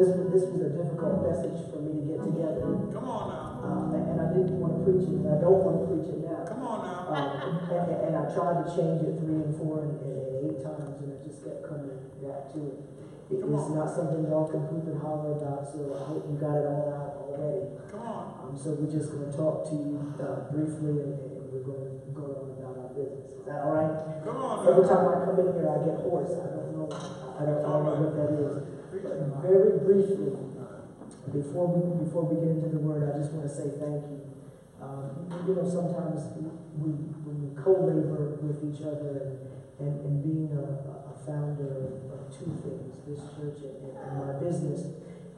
this was a difficult message for me to get together. Come on now. And I didn't want to preach it, and I don't want to preach it now. Come on now. And I tried to change it 3 and 4 and 8 times, and I just kept coming back to it. It's not something y'all can poop and holler about, so I hope you got it all out already. Come on. So we're just going to talk to you briefly, and we're going to go on about our business. Is that all right? Come on. Every time I come in here, I get hoarse. I don't know what that is. But very briefly, before we get into the word, I just want to say thank you. Sometimes when we co-labor with each other and being a founder of 2 things, this church and my business,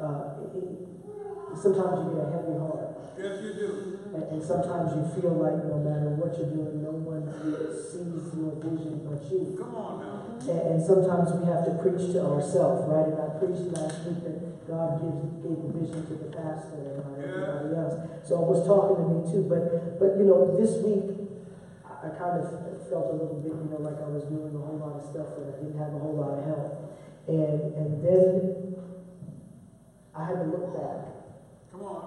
sometimes you get a heavy heart. Yes, you do. And sometimes you feel like no matter what you're doing, no one sees your vision but you. Come on now. And sometimes we have to preach to ourselves, right? And I preached last week that God gave the vision to the pastor and not everybody else. So it was talking to me too. But this week I kind of felt a little bit, like I was doing a whole lot of stuff and I didn't have a whole lot of help. And then I had to look back. Come on.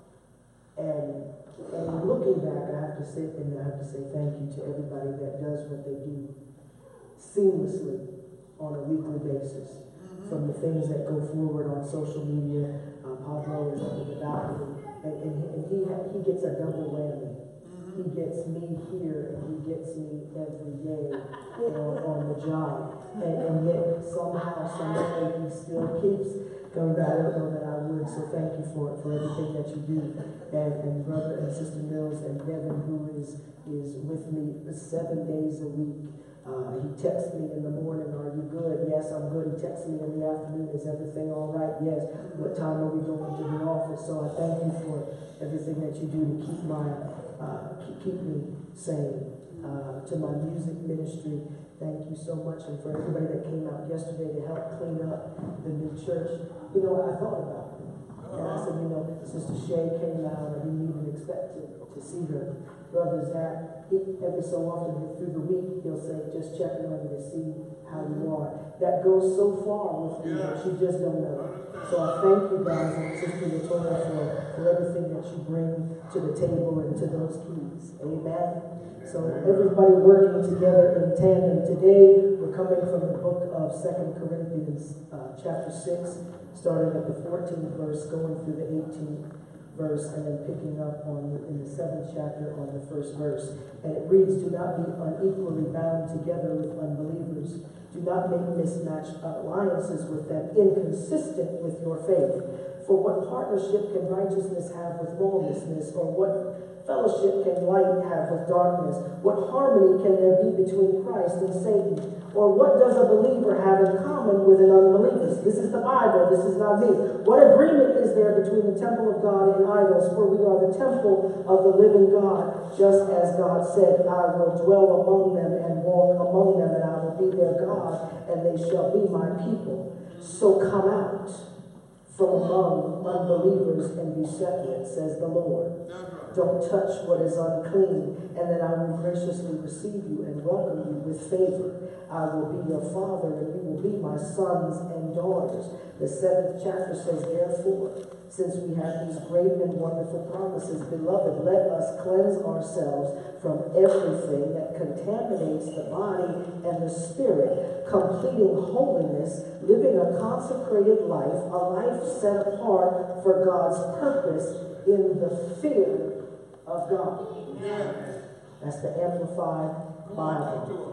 And looking back, I have to say thank you to everybody that does what they do seamlessly on a weekly basis. From the things that go forward on social media, Pablo is up in the balcony, and he gets a double whammy. He gets me here, and he gets me every day on the job. And yet somehow, some way, he still keeps coming back. I don't know that I would, so thank you for everything that you do. And brother and sister Mills and Devin, who is with me 7 days a week. He texts me in the morning, are you good? Yes, I'm good. He texts me in the afternoon, is everything all right? Yes. What time are we going to the office? So I thank you for everything that you do to keep me sane. To my music ministry, thank you so much. And for everybody that came out yesterday to help clean up the new church, I thought about it. And I said, Sister Shay came out, I didn't even expect to see her. Brother Zach, every so often through the week, he'll say, just checking on you to see how you are. That goes so far with me that you just don't know. So I thank you guys and Sister Latoya for everything that you bring to the table and to those keys. Amen. So everybody working together in tandem. Today, we're coming from the book of 2 Corinthians chapter 6, starting at the 14th verse, going through the 18th verse, and then picking up in the 7th chapter on the 1st verse. And it reads, do not be unequally bound together with unbelievers. Do not make mismatched alliances with them, inconsistent with your faith. For what partnership can righteousness have with lawlessness, or what fellowship can light have with darkness? What harmony can there be between Christ and Satan? Or what does a believer have in common with an unbeliever? This is the Bible, this is not me. What agreement is there between the temple of God and idols? For we are the temple of the living God, just as God said, I will dwell among them and walk among them, and I will be their God, and they shall be my people. So come out from among unbelievers and be separate, says the Lord. Don't touch what is unclean, and then I will graciously receive you and welcome you with favor. I will be your father, and you will be my sons and daughters. The 7th chapter says, therefore, since we have these great and wonderful promises, beloved, let us cleanse ourselves from everything that contaminates the body and the spirit, completing holiness, living a consecrated life, a life set apart for God's purpose in the fear of God. That's the Amplified Bible.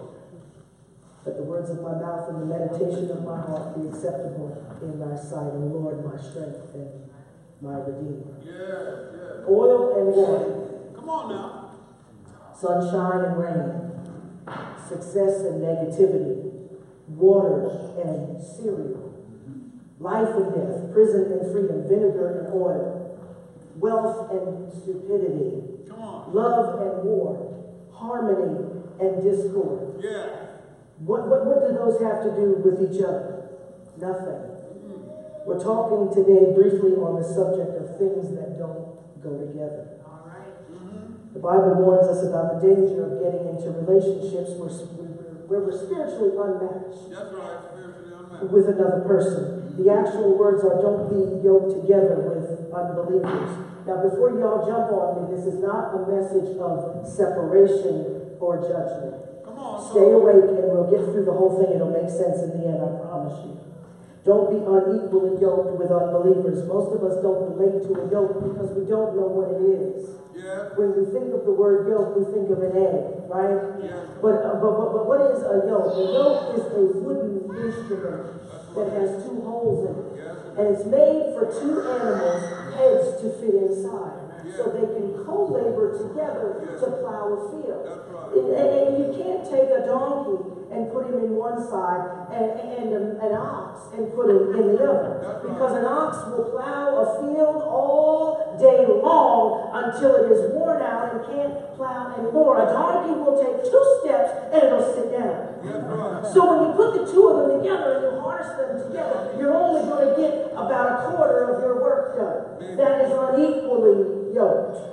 Let the words of my mouth and the meditation of my heart be acceptable in thy sight, O Lord, my strength and my Redeemer. Oil and water. Come on now. Sunshine and rain. Success and negativity. Water and cereal. Life and death. Prison and freedom. Vinegar and oil. Wealth and stupidity. Come on. Love and war. Harmony and discord. What do those have to do with each other? Nothing. We're talking today briefly on the subject of things that don't go together. All right. The Bible warns us about the danger of getting into relationships where we're spiritually unmatched. That's right, spiritually unmatched. with another person. The actual words are, don't be yoked together with unbelievers. Now, before y'all jump on me, this is not a message of separation or judgment. Come on, Stay awake and we'll get through the whole thing. It'll make sense in the end, I promise you. Don't be unequally yoked with unbelievers. Most of us don't relate to a yoke because we don't know what it is. Yeah. When we think of the word yoke, we think of an egg, right? Yeah. But what is a yoke? A yoke is a wooden instrument that has two holes in it. And it's made for two animals' heads to fit inside. So they can co-labor together to plow a field. And you can't take a donkey and put him in one side and an ox and put him in the other. Because an ox will plow a field all day long until it is worn out and can't plow anymore. A donkey will take 2 steps and it'll sit down. So when you put the two of them together and you harness them together, you're only going to get about a quarter of your work done. That is unequally yoked.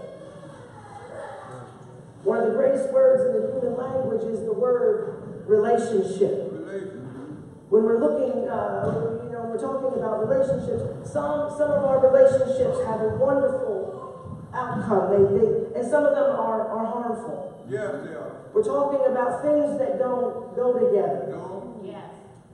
One of the greatest words in the human language is the word relationship. When we're looking, we're talking about relationships, some of our relationships have a wonderful outcome, and some of them are harmful. Yes, they are. We're talking about things that don't go together. No. Yes.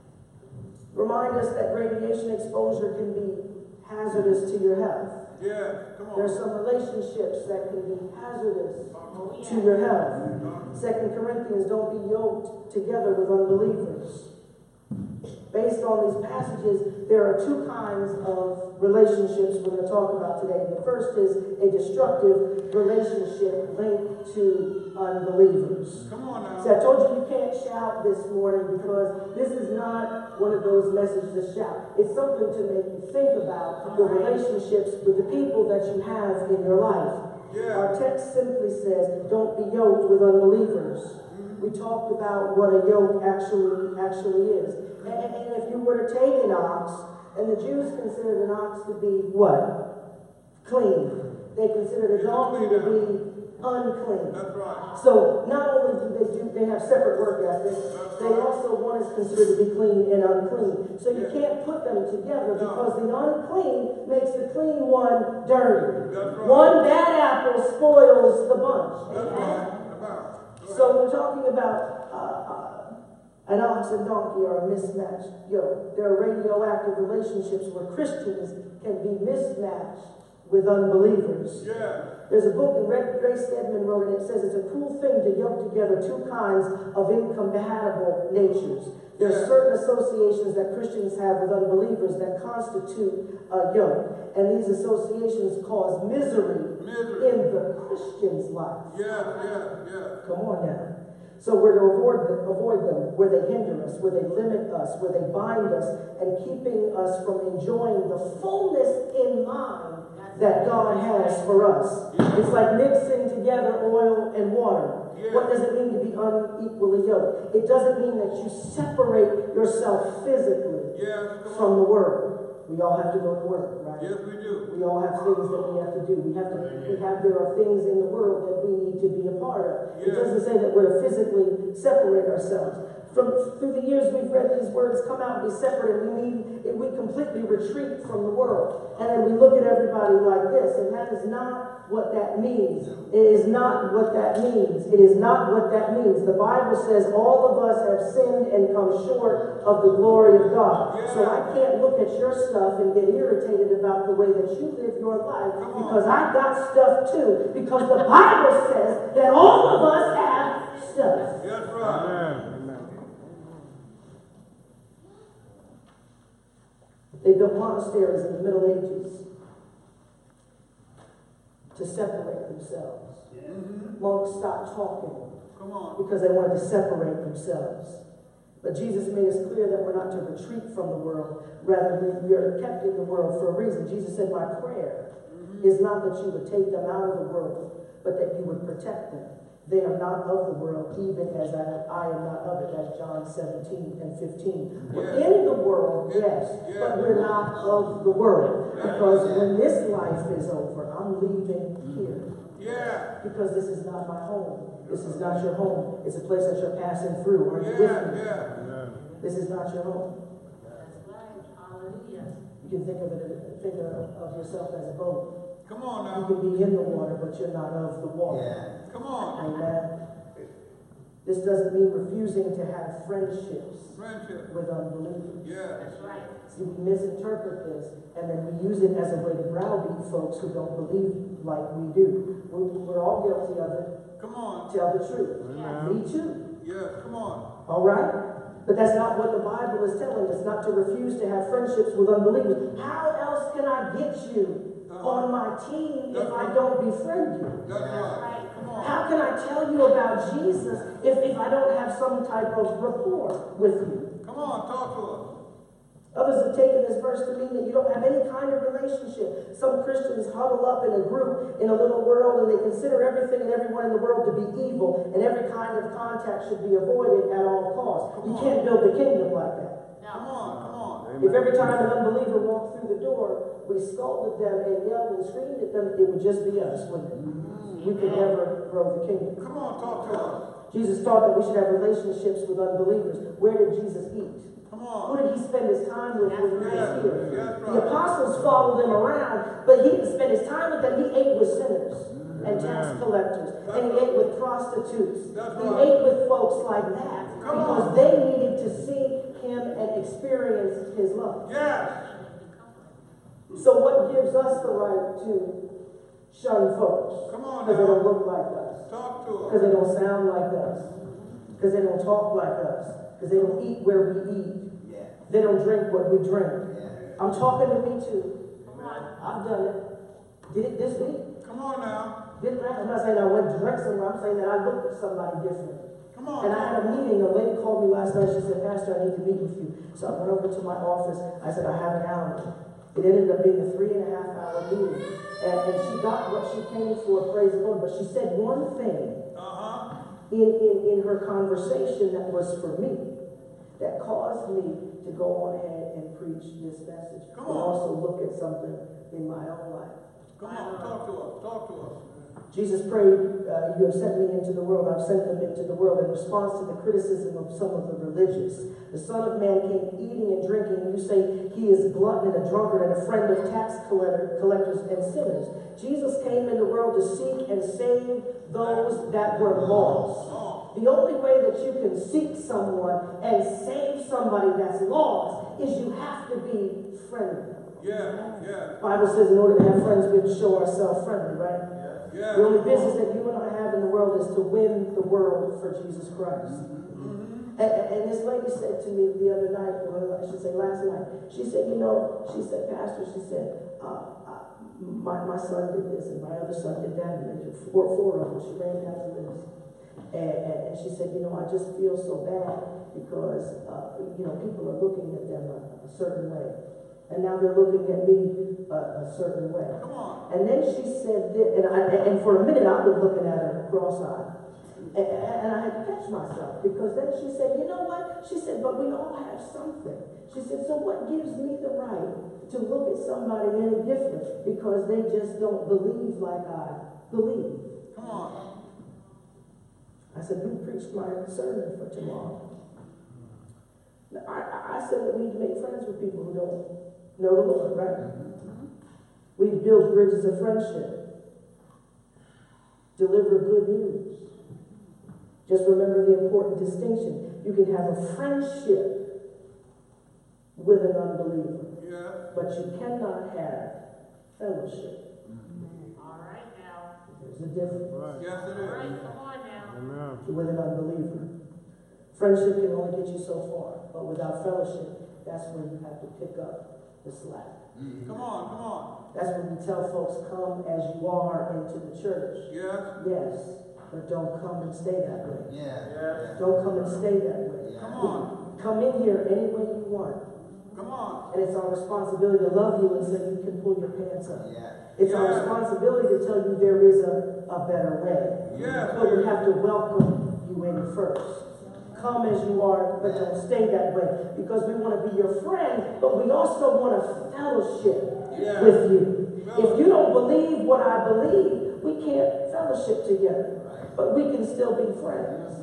Remind us that radiation exposure can be hazardous to your health. Yeah, come on. There's some relationships that can be hazardous Oh, to your health. 2 Corinthians, don't be yoked together with unbelievers. Based on these passages, there are 2 kinds of relationships we're going to talk about today. The first is a destructive relationship linked to unbelievers. Come on now. See, I told you can't shout this morning because this is not one of those messages to shout. It's something to make you think about the relationships with the people that you have in your life. Yeah. Our text simply says, don't be yoked with unbelievers. We talked about what a yoke actually is. And if you were to take an ox, and the Jews considered an ox to be what? Clean. They considered a donkey to be unclean. That's right. So not only do they have separate work ethics, they also, one is considered to be clean and unclean. So you can't put them together because the unclean makes the clean one dirty. That's right. One bad apple spoils the bunch. That's Amen? right. So we're talking about an ox and donkey are a mismatched yoke. There are radioactive relationships where Christians can be mismatched with unbelievers. Yeah. There's a book, and Ray Stedman wrote it. It says it's a cruel thing to yoke together 2 kinds of incompatible natures. There are certain associations that Christians have with unbelievers that constitute a yoke. And these associations cause misery in the Christian's life. Yeah. Come on now. So we're to avoid them where they hinder us, where they limit us, where they bind us, and keeping us from enjoying the fullness in mind that God has for us. It's like mixing together oil and water. What does it mean to be unequally yoked? It doesn't mean that you separate yourself physically from the world. We all have to go to work, right? Yes, we do. We all have things that we have to do. There are things in the world that we need to be a part of. It doesn't say that we're to physically separate ourselves. Through the years we've read these words, come out and be separate, and we completely retreat from the world. And then we look at everybody like this, and that is not what that means. It is not what that means. It is not what that means. The Bible says all of us have sinned and come short of the glory of God. So I can't look at your stuff and get irritated about the way that you live your life because I got stuff too. Because the Bible says that all of us have stuff. That's right. They built monasteries in the Middle Ages to separate themselves. Monks stopped talking because they wanted to separate themselves. But Jesus made us clear that we're not to retreat from the world. Rather, we are kept in the world for a reason. Jesus said, my prayer is not that you would take them out of the world, but that you would protect them. They are not of the world, even as I am not of it. That's John 17 and 15. We're in the world, yes, but we're not of the world. Because when this life is over, I'm leaving here. Yeah. Because this is not my home. This is not your home. It's a place that you're passing through. Are you with me? Yeah. This is not your home. You can think of yourself as a boat. Come on You now. can be in the water, but you're not of the water. Yeah. Come on. Amen. This doesn't mean refusing to have friendships Friendship. with unbelievers. Yeah. That's right. See, we misinterpret this, and then we use it as a way to browbeat folks who don't believe like we do. We're all guilty of it. Come on. Tell the truth. Amen. Me too. Yes, come on. All right? But that's not what the Bible is telling us, not to refuse to have friendships with unbelievers. How else can I get you on my team if I don't befriend you? That's right. Come on. How can I tell you about Jesus if I don't have some type of rapport with you? Come on, talk to us. Others have taken this verse to mean that you don't have any kind of relationship. Some Christians huddle up in a group in a little world, and they consider everything and everyone in the world to be evil, and every kind of contact should be avoided at all costs. You can't build the kingdom like that. Come on, come on. If every time an unbeliever walked through the door, we scolded them and yelled and screamed at them, it would just be us, wouldn't it? We could never grow the kingdom. Come on, talk to us. Jesus taught that we should have relationships with unbelievers. Where did Jesus eat? Come Who on. did he spend his time with when he was Yes, here? yes, The right. apostles followed him around, but he didn't spend his time with them. He ate with sinners and tax collectors, and he ate with prostitutes. That's He right. ate with folks like that Come because on. they needed to see him and experience his love. Yes. So what gives us the right to shun folks? Come on Because they don't now. look like us. Talk to Because us. they don't sound like us. Because they don't talk like us. Because they don't eat where we eat. Yeah. They don't drink what we drink. Yeah. I'm talking to me too. Come on. I've done it. Did it this week. Come on now. Didn't I? I'm not saying I went to drink somewhere. I'm saying that I looked at somebody different. Come on. And I had a meeting. A lady called me last night. She said, Pastor, I need to meet with you. So I went over to my office. I said, I have an hour. It ended up being a 3.5-hour meeting. And she got what she came for, praise the Lord. But she said one thing in her conversation that was for me, that caused me to go on ahead and preach this message. Come And on. also look at something in my own life. Come on, talk to us. Talk to us. Jesus prayed, you have sent me into the world, I've sent them into the world, in response to the criticism of some of the religious. The Son of Man came eating and drinking, and you say he is a glutton and a drunkard and a friend of tax collectors and sinners. Jesus came in the world to seek and save those that were lost. The only way that you can seek someone and save somebody that's lost is you have to be friendly. Yeah, yeah, The Bible says in order to have friends, we have to show ourselves friendly, right? yeah. The only business that you and I have in the world is to win the world for Jesus Christ. And this lady said to me the other night, or I should say last night, she said, she said, Pastor, she said, my son did this and my other son did that, and they did four of them. She ran down the list. And she said, I just feel so bad because, people are looking at them a certain way. And now they're looking at me a certain way. Come on. And then she said this, and for a minute I was looking at her cross-eyed. And I had to catch myself because then she said, you know what? She said, but we all have something. She said, so what gives me the right to look at somebody any different because they just don't believe like I believe? Come on. I said, you preached my sermon for tomorrow. Now, I said that we need to make friends with people who don't know the Lord, right? We build bridges of friendship. Deliver good news. Just remember the important distinction. You can have a friendship with an unbeliever, Yeah. but you cannot have fellowship. All right now. There's a difference Yes, it All right, is. come on now. Amen. with an unbeliever. Friendship can only get you so far, but without fellowship, that's when you have to pick up the slack. Come on, come on. That's when we tell folks, come as you are into the church. Yes. Yes, but don't come and stay that way. Yeah. Don't come and stay that way. Come on. Come in here any way you want. Come on. And it's our responsibility to love you and say you can pull your pants up. Yeah. It's our Yeah. responsibility to tell you there is a better way. Yes. But we have to welcome you in first. Come as you are, but don't stay that way. Because we want to be your friend, but we also want to fellowship Yeah. with you. If you don't believe what I believe, we can't fellowship together. But we can still be friends.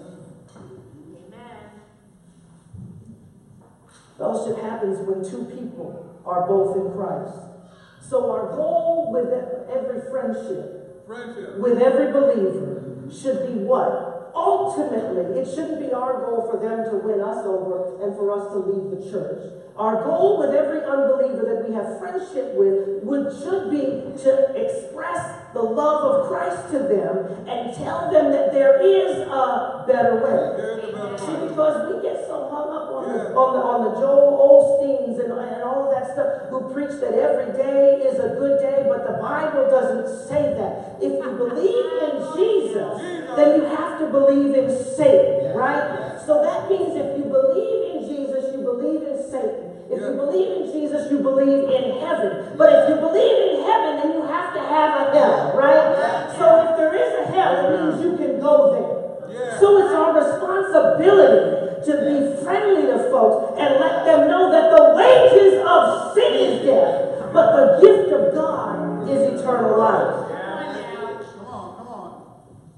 Amen. Fellowship happens when two people are both in Christ. So our goal with every friendship, with every believer, should be what? Ultimately, it shouldn't be our goal for them to win us over and for us to leave the church. Our goal with every unbeliever that we have friendship with should be to express the love of Christ to them and tell them that there is a better way. See, because we get so hung up on the Joel Osteens and all of that stuff, who preach that every day is a good day, but the Bible doesn't say that. If you believe in Jesus, then you have to believe in Satan, right? So that means if you believe in Jesus, you believe in Satan. If you believe in Jesus, you believe in heaven. But if you believe in heaven, then you have to have a hell, right? So if there is a hell, it means you can go there. So it's our responsibility to be friendly to folks and let them know that the wages of sin is death, but the gift of God is eternal life. Come on.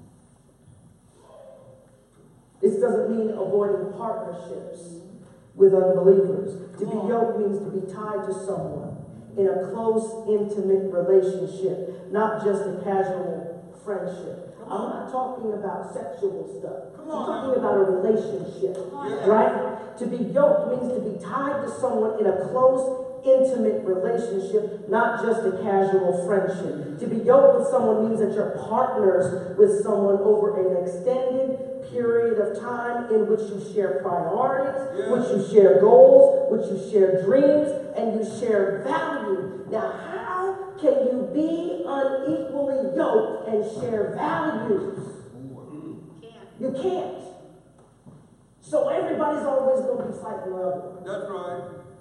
This doesn't mean avoiding partnerships with unbelievers. To be yoked means to be tied to someone in a close, intimate relationship, not just a casual friendship. I'm not talking about sexual stuff. I'm talking about a relationship, right? To be yoked means to be tied to someone in a close, intimate relationship, not just a casual friendship. To be yoked with someone means that you're partners with someone over an extended period of time in which you share priorities, which you share goals, which you share dreams, and you share value. Now, how can you be unequally yoked and share values? You can't. So everybody's always going to be fighting the other. That's right.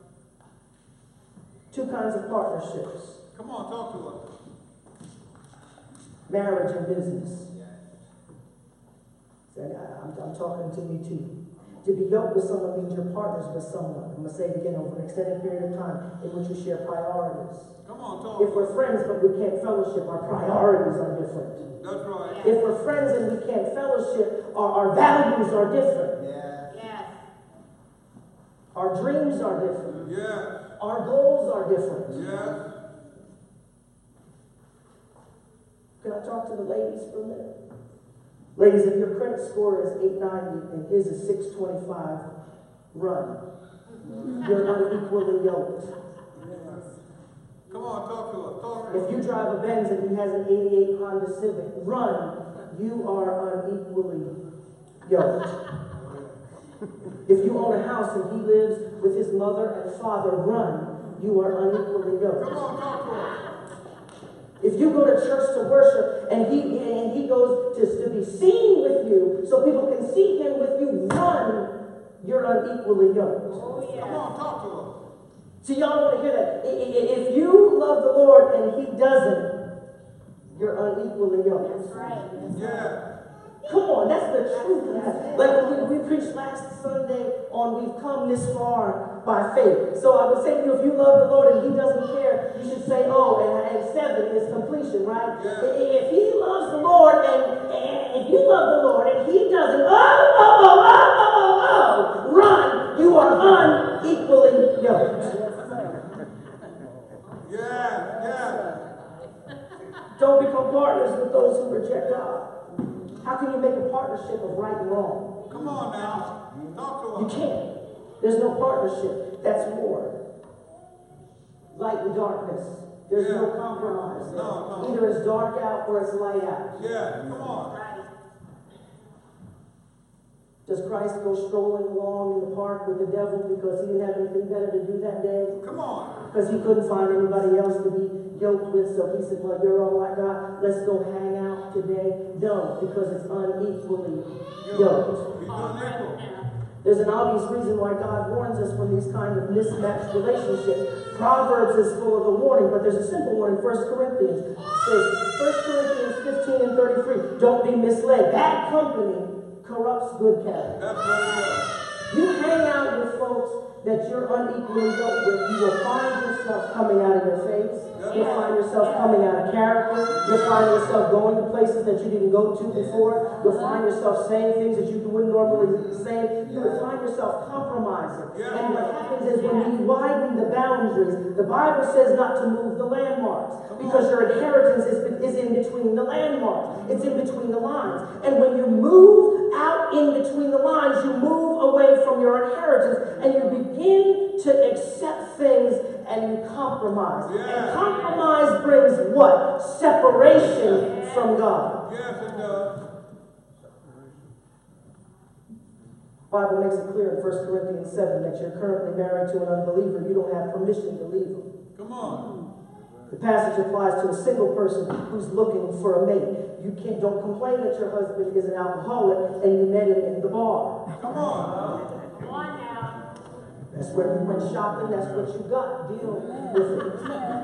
Two kinds of partnerships. Come on, talk to us. Marriage and business. I'm talking to you too. To be yoked with someone means you're partners with someone. I'm going to say it again, over an extended period of time in which you share priorities. Come on, talk. If we're friends but we can't fellowship, our priorities are different. That's right. If we're friends and we can't fellowship, our values are different. Our dreams are different. Our goals are different. Can I talk to the ladies for a minute? Ladies, if your credit score is 890 and his is 625, run. You're unequally yoked. Come on, talk to us. If you drive a Benz and he has an 88 Honda Civic, run. You are unequally yoked. If you own a house and he lives with his mother and father, run. You are unequally yoked. Come on, talk to us. If you go to church to worship and he goes to be seen with you so people can see him with you, run. You're unequally yoked. Come on, talk to us. See, y'all want to hear that. If you love the Lord and he doesn't, you're unequally yoked. That's right. Come on, that's the truth. Like we preached last Sunday on we've come this far by faith. So I would say to you, if you love the Lord and he doesn't care, you should say, oh, and 7 is completion, right? If he loves the Lord and if you love the Lord and he doesn't, run, you are unequally yoked. Don't become partners with those who reject God. How can you make a partnership of right and wrong? Come on now. Talk to us. You can't. There's no partnership. That's war. Light and darkness. There's no compromise. No. Either it's dark out or it's light out. Come on. Does Christ go strolling along in the park with the devil because he didn't have anything better to do that day? Come on. Because he couldn't find anybody else to be yoked with, so he said, well, you're all I got. Let's go hang out today. No, because it's unequally yoked. There's an obvious reason why God warns us from these kind of mismatched relationships. Proverbs is full of a warning, but there's a simple one in 1 Corinthians. It says, 1 Corinthians 15 and 33, don't be misled. Bad company corrupts good character. That's right. You hang out with folks that you're unequally yoked with, you will find yourself coming out of your face. You'll find yourself coming out of character. You'll find yourself going to places that you didn't go to before. You'll find yourself saying things that you wouldn't normally say. You will find yourself compromising. And what happens is when we widen the boundaries, the Bible says not to move the landmarks, because your inheritance is in between the landmarks. It's in between the lines. And when you move out in between the lines, you move away from your inheritance and you begin to accept things and you compromise. And compromise brings what? Separation from God. Yes, it does. The Bible makes it clear in 1 Corinthians 7 that you're currently married to an unbeliever. You don't have permission to leave him. Come on. The passage applies to a single person who's looking for a mate. Don't complain that your husband is an alcoholic and you met him in the bar. Come on. Come on now. That's where you went shopping. That's what you got. Deal with it.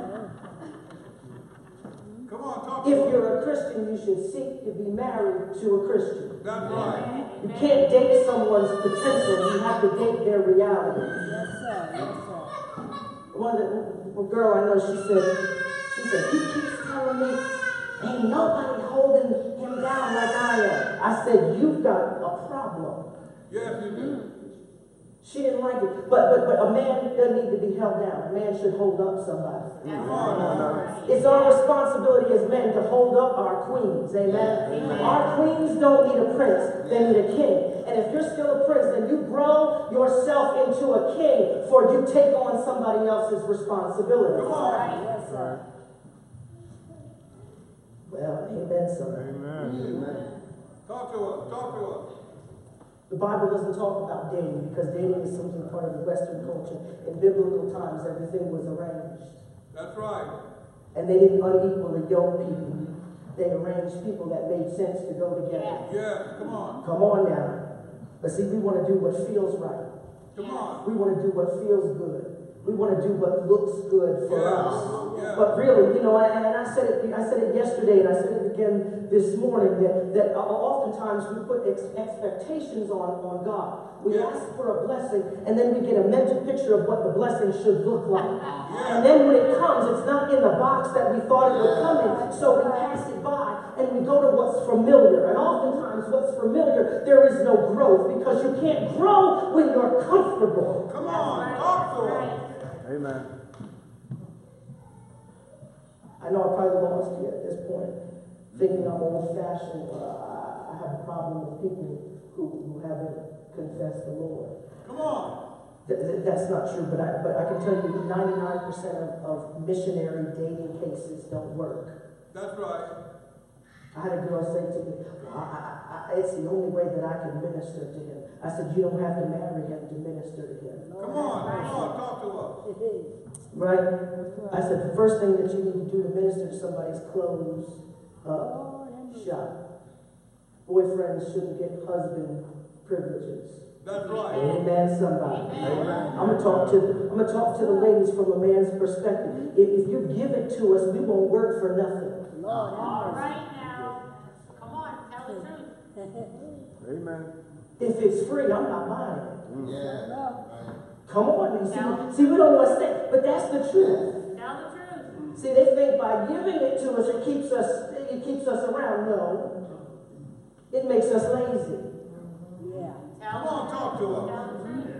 Come on, talk to If us. you're a Christian, you should seek to be married to a Christian. That's right. You can't date someone's potential. You have to date their reality. One girl I know, she said, he keeps telling me, ain't nobody holding him down like I am. I said, you've got a problem. Yes, you do. She didn't like it. But a man doesn't need to be held down. A man should hold up somebody. Come on. It's our responsibility as men to hold up our queens. Amen? Our queens don't need a prince. They need a king. And if you're still a prince, then you grow yourself into a king, for you take on somebody else's responsibility. Come on. Yes, sir. Well, amen, somebody. Amen. Talk to us. Talk to us. The Bible doesn't talk about dating, because dating is simply part of the Western culture. In biblical times, everything was arranged. That's right. And they didn't unequally yoke people. They arranged people that made sense to go together. Yes, come on. Come on now. But see, we want to do what feels right. Come on. We want to do what feels good. We want to do what looks good for us. Yeah. But really, and I said it yesterday, and I said it again this morning, that oftentimes we put expectations on God. We ask for a blessing, and then we get a mental picture of what the blessing should look like. And then when it comes, it's not in the box that we thought it would come in, so we pass it by, and we go to what's familiar. And oftentimes what's familiar, there is no growth, because you can't grow when you're comfortable. Come on. Talk to us. Amen. I know I probably lost you at this point, thinking I'm old-fashioned, or I have a problem with people who haven't confessed the Lord. Come on. That's not true, but I can tell you 99% of missionary dating cases don't work. That's right. I had a girl say to me, it's the only way that I can minister to him. I said, you don't have to marry him to minister to him. Come on. Talk to us. Right? I said, the first thing that you need to do to minister to somebody is close up shop. Boyfriends shouldn't get husband privileges. That's right. Amen, somebody. I'm gonna talk to the ladies from a man's perspective. If you give it to us, we won't work for nothing. All right now. Come on, tell the truth. Amen. If it's free, I'm not buying it. Yeah. Come on, you see, we don't want to say, but that's the truth. Tell the truth. See, they think by giving it to us, it keeps us around. No, it makes us lazy. Come on, talk to us. Tell the truth.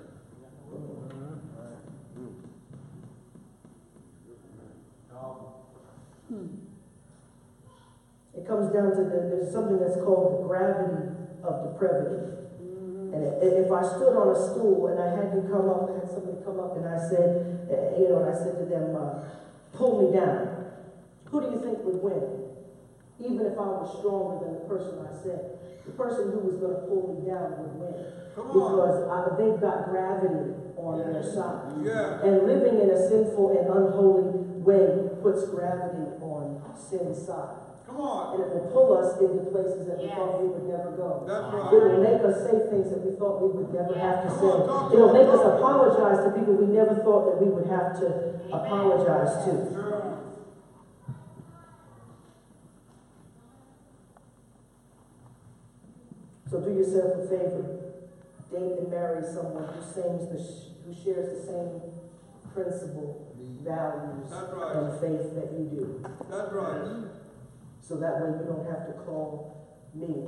It comes down to there's something that's called the gravity of depravity. And if I stood on a stool and I had somebody come up and I said, and I said to them, pull me down, who do you think would win? Even if I was stronger than the person I said, the person who was going to pull me down would win. Come on. Because they've got gravity on their side. Yeah. And living in a sinful and unholy way puts gravity on sin's side. Come on. And it will pull us into places that we thought we would never go. That's It right. will make us say things that we thought we would never have to Come say. on, talk to It'll us, make us talk to us. apologize to people we never thought that we would have to apologize to. Sure. So do yourself a favor. Date and marry someone who sings who shares the same principle, values, That's right. and faith that you do. That's right. So that way you don't have to call me.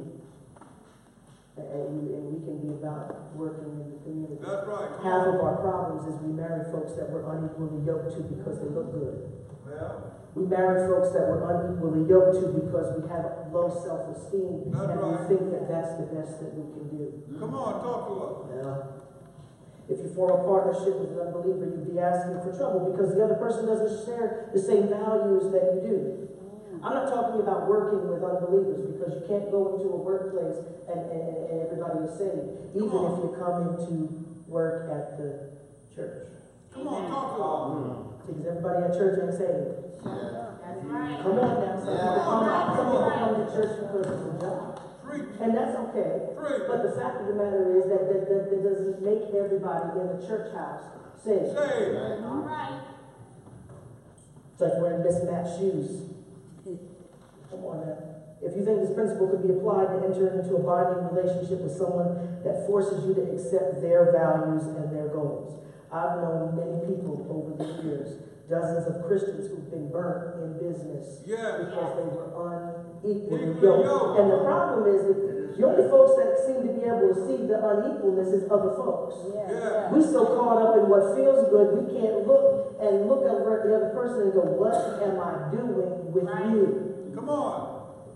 And we can be about working in the community. That's right. Come Half on. of our problems is we marry folks that we're unequally yoked to because they look good. Well, We marry folks that we're unequally yoked to because we have low self-esteem That's and right. we think that that's the best that we can do. come on, talk to us. Now, if you form a partnership with an unbeliever, you'd be asking for trouble because the other person doesn't share the same values that you do. I'm not talking about working with unbelievers because you can't go into a workplace and everybody is saved, even if you come into work at the church. Come on, talk to us. Because everybody at church ain't saved. That's right. Come on now. Some people come to church because it's a job. Preach. And that's okay. Preach. But the fact of the matter is that doesn't make everybody in the church house saved. Say. All right. It's like wearing mismatched shoes. Come on now. If you think this principle could be applied to enter into a binding relationship with someone that forces you to accept their values and their goals. I've known many people over the years, dozens of Christians who've been burnt in business Yes. because they were unequally Equally yoked. yoked. And the problem is that the only folks that seem to be able to see the unequalness is other folks. Yeah. We so caught up in what feels good, we can't look over at the other person and go, what am I doing with Right. you? Come on.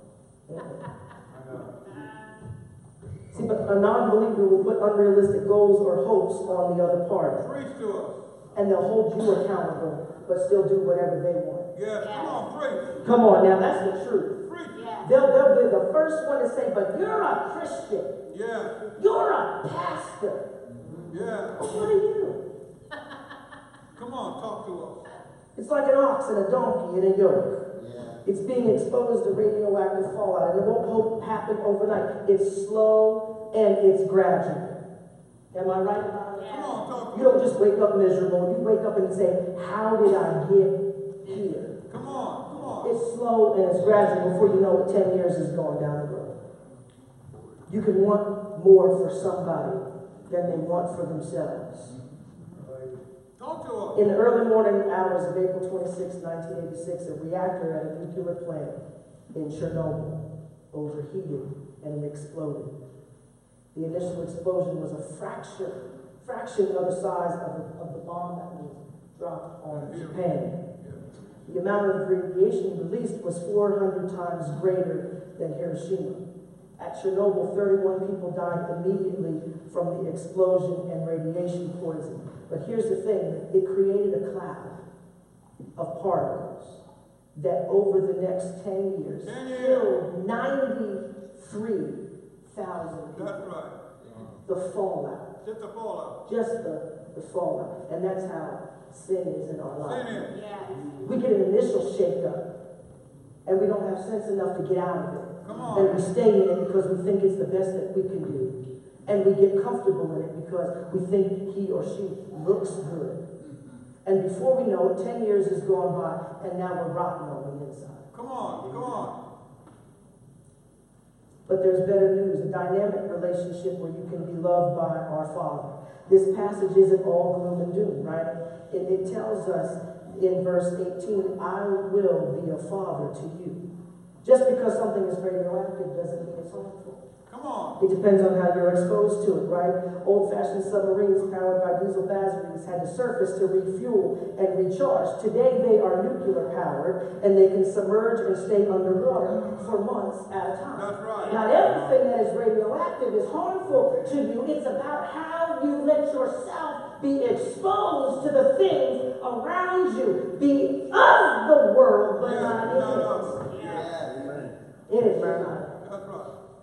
See, but a non-believer will put unrealistic goals or hopes on the other party. Preach to us. And they'll hold you accountable, but still do whatever they want. Yes. Come on, preach. Come on, now that's the truth. Preach. Yeah. They'll be the first one to say, but you're a Christian. Yeah. You're a pastor. Yeah. What are you? Come on, talk to us. It's like an ox and a donkey in a yoke. It's being exposed to radioactive fallout, and it won't happen overnight. It's slow and it's gradual. Am I right about it? Come on, talk You to don't us. just wake up miserable. You wake up and say, how did I get here? Come on, come on. It's slow and it's gradual. Before you know it, 10 years is going down the road. You can want more for somebody than they want for themselves. Talk to us. In the early morning hours of April 26, 1986, a reactor at a nuclear plant in Chernobyl overheated and exploded. The initial explosion was a fraction of the size of the bomb that was dropped on Japan. The amount of radiation released was 400 times greater than Hiroshima. At Chernobyl, 31 people died immediately from the explosion and radiation poisoning. But here's the thing, it created a cloud of particles that over the next 10 years killed 93,000 people. That's right. The fallout. Just the fallout. Just the fallout. And that's how sin is in our life. Sin is. Yes. We get an initial shake-up, and we don't have sense enough to get out of it. Come And on. we stay in it because we think it's the best that we can do. And we get comfortable in it because we think he or she looks good. And before we know it, 10 years has gone by, and now we're rotten on the inside. Come on, come on. But there's better news, a dynamic relationship where you can be loved by our Father. This passage isn't all gloom and doom, right? It tells us in verse 18, I will be a father to you. Just because something is radioactive doesn't mean it's harmful. Come on. It depends on how you're exposed to it, right? Old-fashioned submarines powered by diesel batteries had to surface to refuel and recharge. Today they are nuclear powered and they can submerge and stay underwater for months at a time. That's right. Not everything that is radioactive is harmful to you. It's about how you let yourself be exposed to the things around you. Be of the world, but not in it. In it, but not. That's right.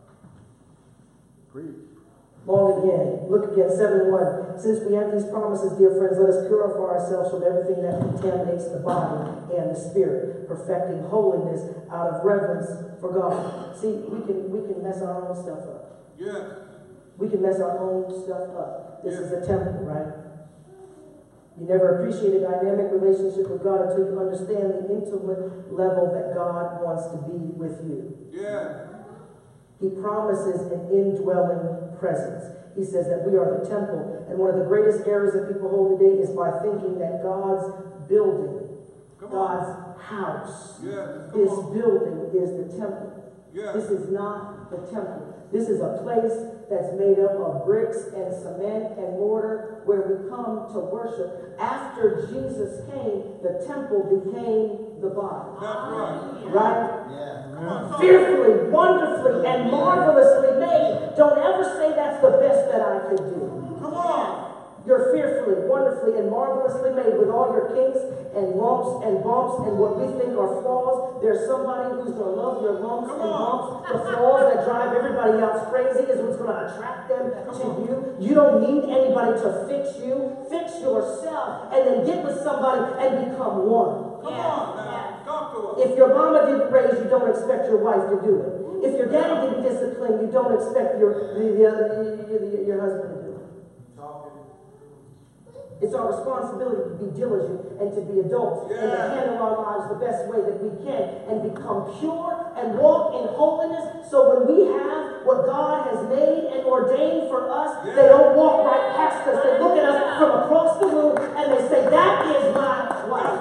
Long again. Look again, 7:1. Since we have these promises, dear friends, let us purify ourselves from everything that contaminates the body and the spirit, perfecting holiness out of reverence for God. See, we can mess our own stuff up. Yes. We can mess our own stuff up. This is a temple, right? You never appreciate a dynamic relationship with God until you understand the intimate level that God wants to be with you. Yes. He promises an indwelling presence. He says that we are the temple And one of the greatest errors that people hold today is by thinking that God's building, God's house, this building is the temple. This is not the temple. This is a place that's made up of bricks and cement and mortar where we come to worship. After Jesus came, the temple became the body. That's right. Right? Yeah. Fearfully, wonderfully, and marvelously made. Don't ever say that's the best that I could do. Come on. You're fearfully, wonderfully, and marvelously made with all your kinks and lumps and bumps and what we think are flaws. There's somebody who's going to love your lumps and bumps. The flaws that drive everybody else crazy is what's going to attract them to you. You don't need anybody to fix you. Fix yourself and then get with somebody and become one. Come on now. Talk to us. If your mama didn't raise you, don't expect your wife to do it. If your daddy didn't discipline you, don't expect your husband to do it. It's our responsibility to be diligent and to be adults and to handle our lives the best way that we can and become pure and walk in holiness, so when we have what God has made and ordained for us, they don't walk right past us. They look at us from across the room and they say, that is my wife.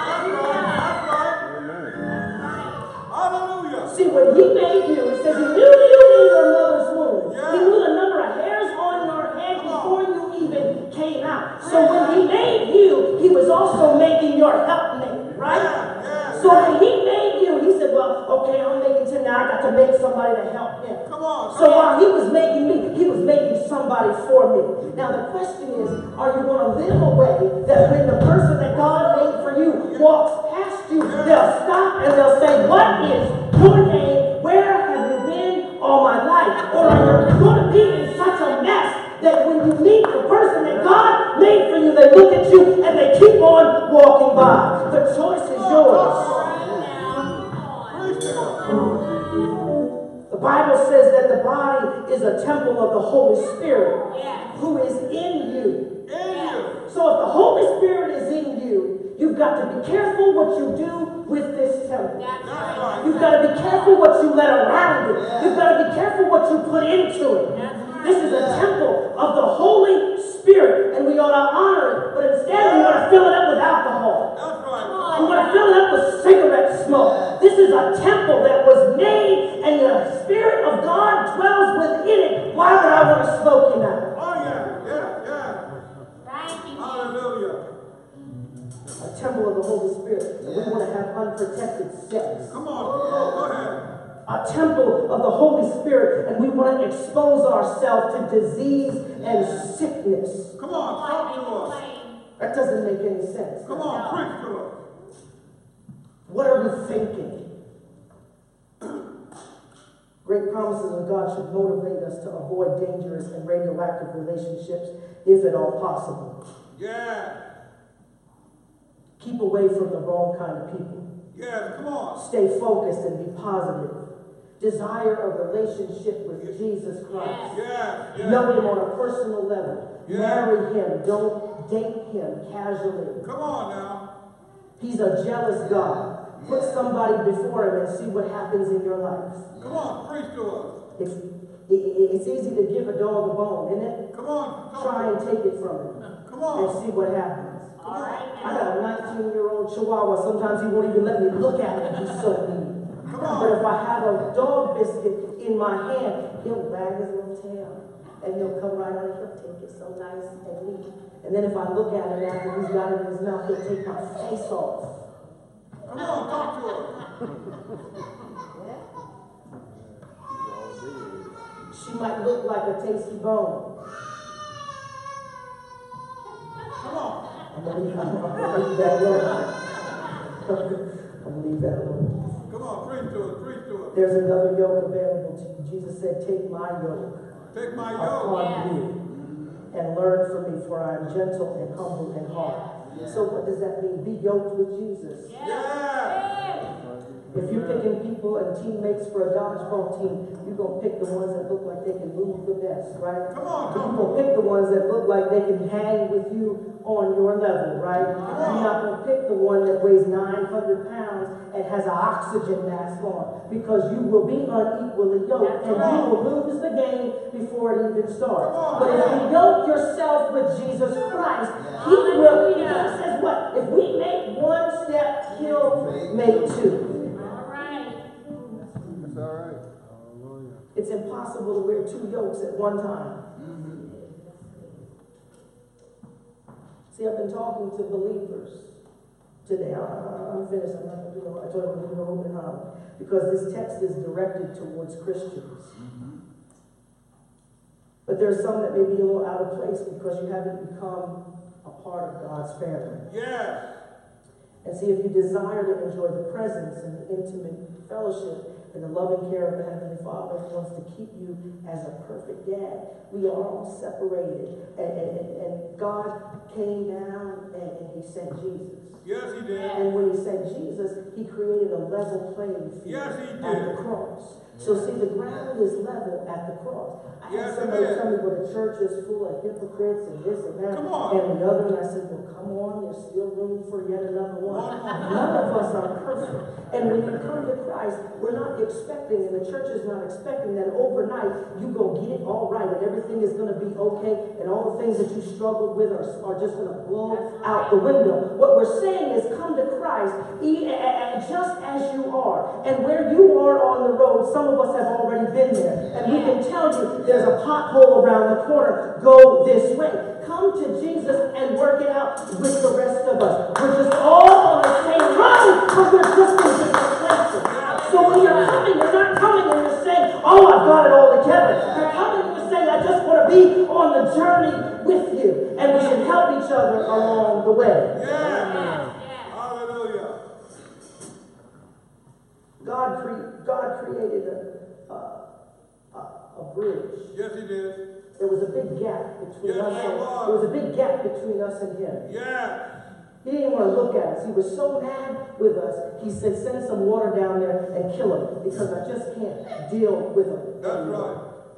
Hallelujah. See, when he made you, it says he knew you in your mother's womb. He knew the number of hairs on your head before you even came out. So when he made you, he was also making your helpmate, right? So when he made you, he said, well, okay, I'm making 10 now. I got to make somebody to help him. So while he was making me, he was making somebody for me. Now the question is, are you going to live a way that when the person that God made for you walks past you, they'll stop and they'll say, what is your name? Where have you been all my life? Or are you going to be in such a mess that when you meet the person that God made for you, they look at you and they keep on walking by? The choice is yours. The Bible says that the body is a temple of the Holy Spirit who is in you. So if the Holy Spirit is in you, you've got to be careful what you do with this temple. You've got to be careful what you let around it. You've got to be careful what you put into it. This is a temple of the Holy Spirit, and we ought to honor it. But instead, we want to fill it up with alcohol. We want to fill it up with cigarette smoke. This is a temple that was made, and the Spirit of God dwells within it. Why would I want to smoke in that? Oh, hallelujah. A temple of the Holy Spirit. We want to have unprotected sex. Come on, go ahead. A temple of the Holy Spirit, and we want to expose ourselves to disease and sickness. Come on, talk to us. That doesn't make any sense. Come on, preach to us. What are we thinking? Great promises of God should motivate us to avoid dangerous and radioactive relationships, if at all possible. Keep away from the wrong kind of people. Come on. Stay focused and be positive. Desire a relationship with Jesus Christ. Know him on a personal level. Marry him. Don't date him casually. Come on now. He's a jealous God. Put somebody before him and see what happens in your life. Come on, preach to us. It's easy to give a dog a bone, isn't it? Come on. Try and take it from him. Come on. And see what happens. I got a 19-year-old Chihuahua. Sometimes he won't even let me look at it. He's so mean. But if I have a dog biscuit in my hand, he'll wag his little tail. And he'll come right on and he'll take it so nice and neat. And then if I look at him after he's got it in his mouth, he'll take my face off. Come on, talk to us. She might look like a tasty bone. Come on. I'm going to leave that alone. I'm going to leave that alone. Come on, preach to us. There's another yoke available to you. Jesus said, take my yoke. Take my yoke. Upon you and learn from me, for I am gentle and humble in heart. So what does that mean? Be yoked with Jesus. If you're picking people and teammates for a dodgeball team, you're going to pick the ones that look like they can move the best, right? Come on. You're going to pick the ones that look like they can hang with you on your level, right? You're not going to pick the one that weighs 900 pounds and has an oxygen mask on, because you will be unequally yoked, and you will lose the game before it even starts. But if you yoke yourself with Jesus Christ, He will. He says what? If we make one step, He'll make two. All right. That's all right. Hallelujah. It's impossible to wear two yokes at one time. See, I've been talking to believers today. I'm finished. I'm not going to do no. I told you I'm going to do no open house, because this text is directed towards Christians. But there's some that may be a little out of place because you haven't become a part of God's family. Yes. And see, if you desire to enjoy the presence and the intimate fellowship and the loving care of the Heavenly Father who wants to keep you as a perfect dad, we are all separated. And God came down and He sent Jesus. Yes, He did. And when He sent Jesus, He created a level playing field Yes, He at the did. cross. So see, the ground is level at the cross. I had Yes, somebody it is. tell me, well, the church is full of hypocrites and this and that Come on. and the other. And I said, well, come on, there's still room for yet another one. None of us are perfect. And when you come to Christ, we're not expecting, and the church is not expecting that overnight you go get it all right and everything is going to be okay and all the things that you struggled with are just going to blow out the window. What we're saying is come to Christ just as you are. And where you are on the road, some of us have already been there. And we can tell you there's a pothole around the corner. Go this way. Come to Jesus and work it out with the rest of us. We're just all on the same road, but we're just in different places. So when you're coming, you're not coming and you're saying, oh, I've got it all together. You're coming and you're saying, I just want to be on the journey with you. And we should help each other along the way. Yes. Hallelujah. God created a bridge. Yes, He did. There was a big gap between Yes, us. there was. There was a big gap between us and Him. Yes. He didn't want to look at us. He was so mad with us. He said, send some water down there and kill him, because I just can't deal with him. That's right.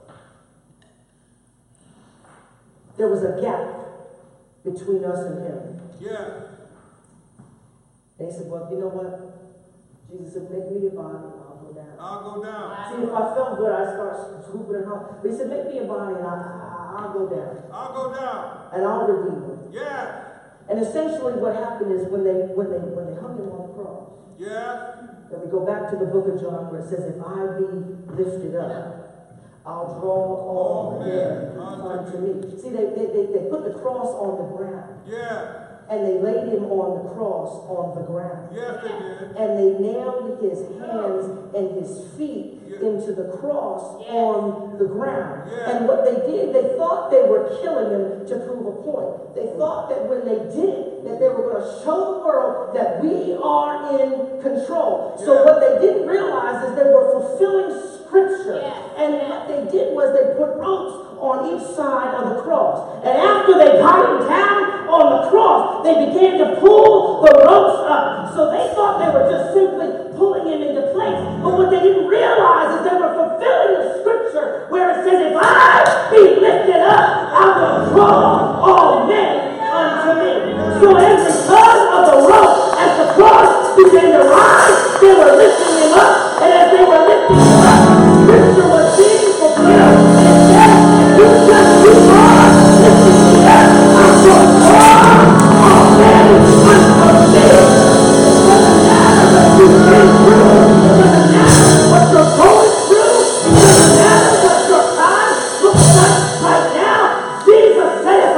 There was a gap between us and Him. Yes. And He said, well, you know what? Jesus said, make me a body, I'll go down. I'll go down. See, if I felt good, I'd start swooping and hollering. But He said, make me a body, and I'll go down. I'll go down. And I'll redeem him. Yes. And essentially what happened is when they hung Him on the cross, Yes. and we go back to the book of John where it says, if I be lifted up, I'll draw all men unto me. See, they put the cross on the ground. Yes. And they laid Him on the cross on the ground. Yes, they did. And they nailed His hands and His feet into the cross on the ground. And what they did, they thought they were killing Him to prove a point. They thought that when they did it, that they were going to show the world that we are in control. So what they didn't realize is they were fulfilling Scripture. And what they did was they put ropes on each side of the cross. And after they got Him down on the cross, they began to pull the ropes up. So they thought they were just simply pulling Him into place. But what they didn't realize is they were fulfilling the Scripture where it says, if I be lifted up, I will draw all men unto me. So as because of the rope, as the cross began to rise, they were lifting Him up. And as they were lifting Him up, Scripture was being fulfilled. It said, you just keep on lifting me up, I will draw all men unto me. It doesn't matter what you've been through. It doesn't matter what you're going through. It doesn't matter what your time looks like right now. Jesus said, if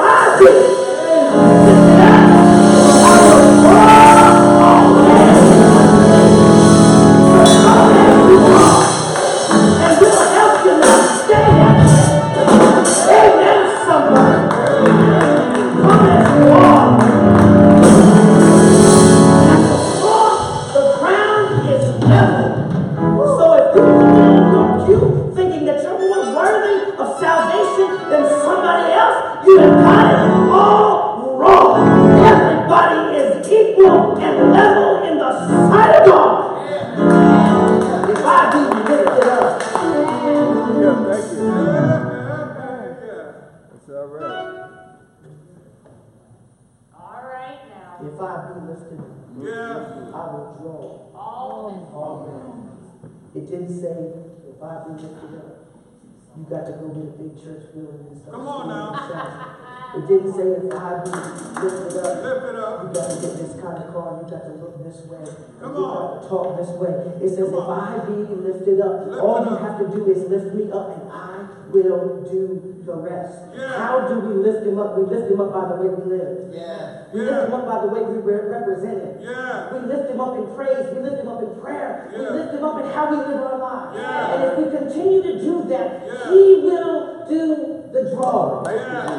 be lifted up, Yes. I will draw All all men. It didn't say, if I be lifted up, you got to go get a big church building and stuff. Come on now. It didn't say, if I be lifted up, Lift it up. you got to get this kind of car, you got to look this way, Come you on. got to talk this way. It says, Come if on. I be lifted up, Lift all it you up. have to do is lift me up and I will do the rest. Yeah. How do we lift him up? We lift him up by the way we live. Yeah. We lift him up by the way we represent him. Yeah. We lift him up in praise. We lift him up in prayer. Yeah. We lift him up in how we live our lives. Yeah. And if we continue to do that, Yeah. he will do the drawing.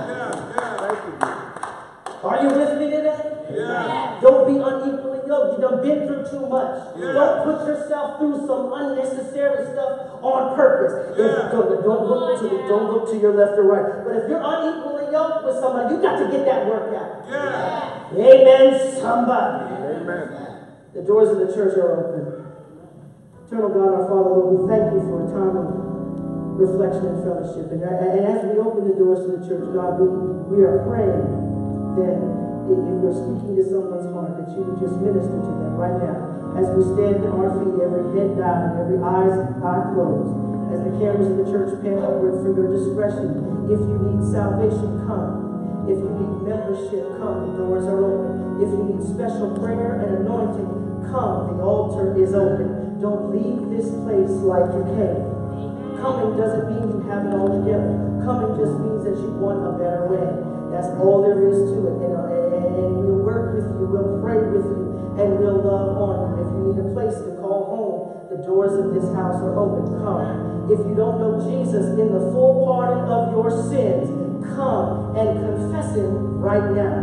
Are you with me today? Yeah. Don't be unequally yoked. You done been through too much. Yeah. Don't put yourself through some unnecessary stuff on purpose. Yeah. Don't look to your left or right. But if you're unequally yoked with somebody, you got to get that work out. Yeah. Amen, somebody. Amen. The doors of the church are open. Eternal God, our Father, Lord, we thank you for a time of reflection and fellowship. And as we open the doors to the church, God, we are praying that if you're speaking to someone's heart, that you would just minister to them right now. As we stand on our feet, every head bowed and every eye closed, as the cameras of the church pan upward for your discretion. If you need salvation, come. If you need membership, come. The doors are open. If you need special prayer and anointing, come. The altar is open. Don't leave this place like you came. Coming doesn't mean you have it all together. Coming just means that you want a better way. That's all there is to it. And we'll work with you, we'll pray with you, and we'll love on you. If you need a place to call home, the doors of this house are open. Come. If you don't know Jesus in the full pardon of your sins, come and confess him right now.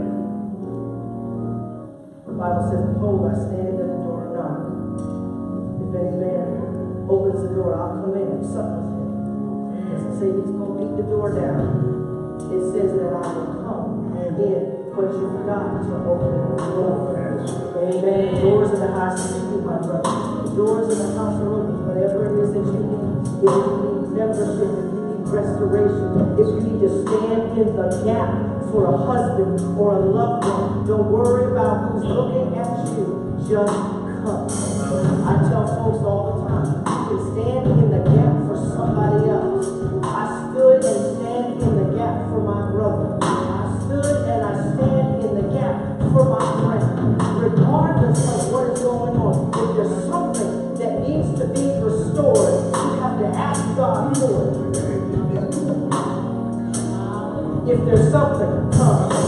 The Bible says, behold, I stand at the door and knock. If any man opens the door, I'll come in and sup with him. It doesn't say he's going to beat the door down. It says that I will come in, but you forgot to open the door. Amen. The doors of the house are open, my brother. The doors of the house are open. Whatever it is that you need, if you need membership, if you need restoration, if you need to stand in the gap for a husband or a loved one, don't worry about who's looking at you. Just come. I tell folks all the time, you can stand in the gap for somebody else. I stood and stand in the gap for my brother. I stood and I stand in the gap for my friend. Regardless of what is going on, if there's something that needs to be restored, you have to ask God for it. If there's something, come.